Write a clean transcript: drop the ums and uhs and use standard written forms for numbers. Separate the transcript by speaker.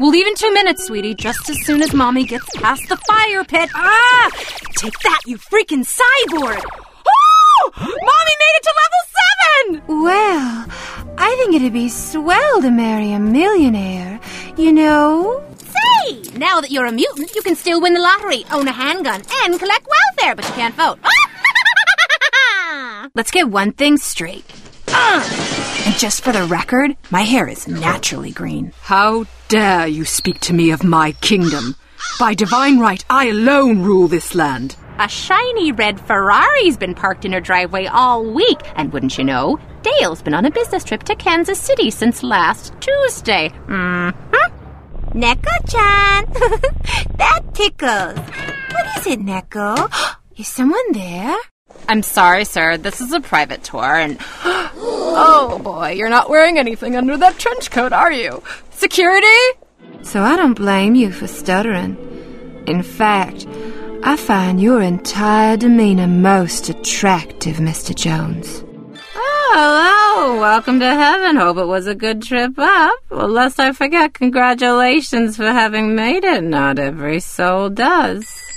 Speaker 1: We'll leave in 2 minutes, sweetie, just as soon as Mommy gets past the fire pit. Ah! Take that, you freaking cyborg! Oh! Mommy made it to level 7!
Speaker 2: Well, I think it'd be swell to marry a millionaire, you know?
Speaker 1: Say, now that you're a mutant, you can still win the lottery, own a handgun, and collect welfare, but you can't vote.
Speaker 2: Let's get one thing straight. And just for the record, my hair is naturally green.
Speaker 3: How dare you speak to me of my kingdom? By divine right, I alone rule this land.
Speaker 1: A shiny red Ferrari's been parked in her driveway all week, and wouldn't you know, Dale's been on a business trip to Kansas City since last Tuesday.
Speaker 2: Neko-chan! That tickles. What is it, Neko? Is someone there?
Speaker 1: I'm sorry, sir. This is a private tour, and...
Speaker 3: Oh boy, you're not wearing anything under that trench coat, are you? Security?
Speaker 2: So I don't blame you for stuttering. In fact, I find your entire demeanor most attractive, Mr. Jones.
Speaker 1: Oh, hello. Welcome to heaven. Hope it was a good trip up. Well, lest I forget, congratulations for having made it. Not every soul does.